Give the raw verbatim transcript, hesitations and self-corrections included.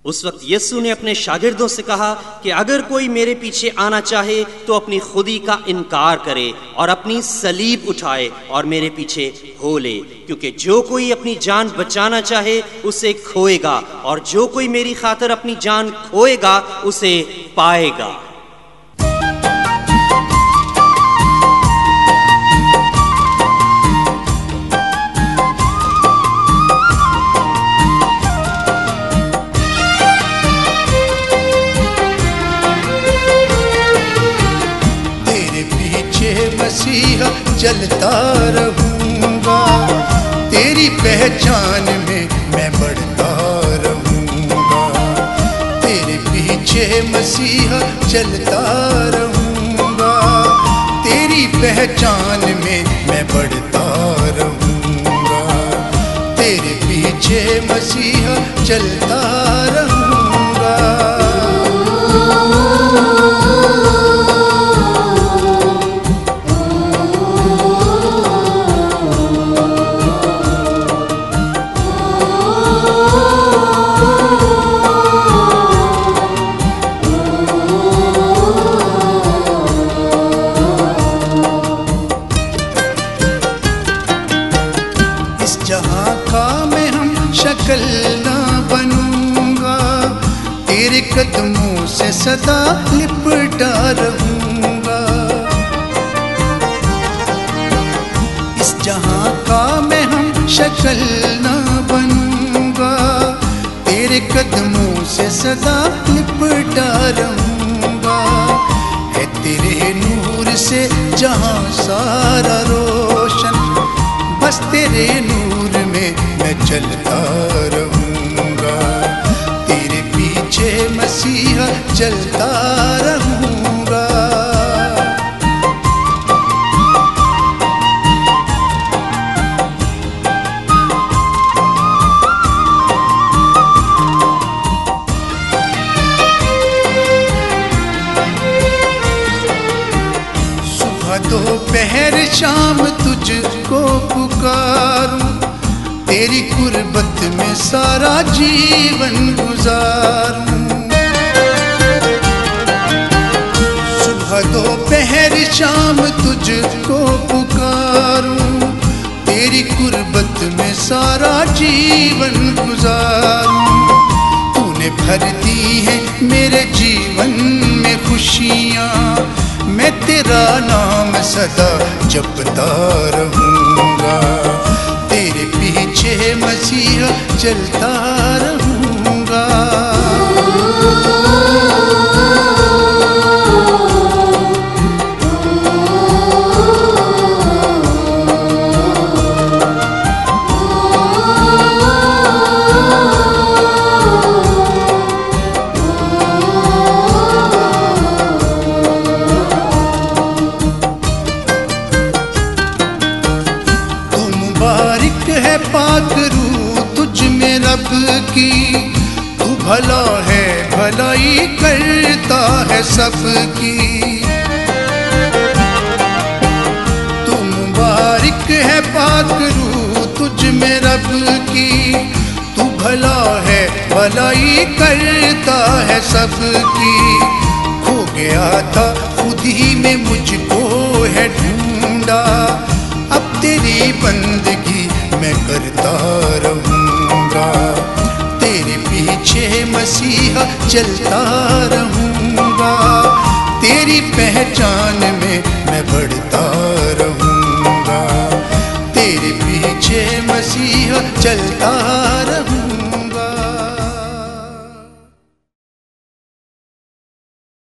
उस वक्त यीशु ने अपने शागिर्दों से कहा कि अगर कोई मेरे पीछे आना चाहे तो अपनी खुदी का इनकार करे और अपनी सलीब उठाए और मेरे पीछे हो ले, क्योंकि जो कोई अपनी जान बचाना चाहे उसे खोएगा और जो कोई मेरी खातिर अपनी जान खोएगा उसे पाएगा। मसीहा चलता रहूंगा, तेरी पहचान में मैं बढ़ता रहूंगा। तेरे पीछे मसीहा चलता रहूंगा, तेरी पहचान में मैं बढ़ता रहूंगा। तेरे पीछे मसीहा चलता रहूंगा। जहाँ का मैं हम शक्ल ना बनूंगा, तेरे कदमों से सदा लिपटा रहूंगा। इस जहाँ का मैं हम शक्ल ना बनूंगा, तेरे कदमों से सदा लिपटा रहूंगा। है तेरे नूर से जहाँ सारा रोशन, बस तेरे नूर में मैं चलता रहूंगा। तेरे पीछे मसीहा चलता रहूंगा। सुबह दोपहर शाम तुझको पुकारूं, तेरी कुर्बत में सारा जीवन गुजारूं। सुबह दोपहर शाम तुझको पुकारूं, तेरी कुर्बत में सारा जीवन गुजारूं। तूने भर दी है मेरे जीवन में खुशियाँ, मैं तेरा नाम सदा जपता रहूंगा। तेरे पीछे मसीहा चलता रहूंगा। पाक रूह तुझ में रब की, तू भला है भलाई करता है सबकी। तू मुबारक है पाक रूह तुझ में रब की, तू भला है भलाई करता है सबकी। खो गया था खुद ही में मुझको है ढूंढा, अब तेरी बंदगी मैं करता रहूंगा। तेरे पीछे मसीहा चलता रहूंगा, तेरी पहचान में मैं बढ़ता रहूंगा। तेरे पीछे मसीहा चलता रहूंगा।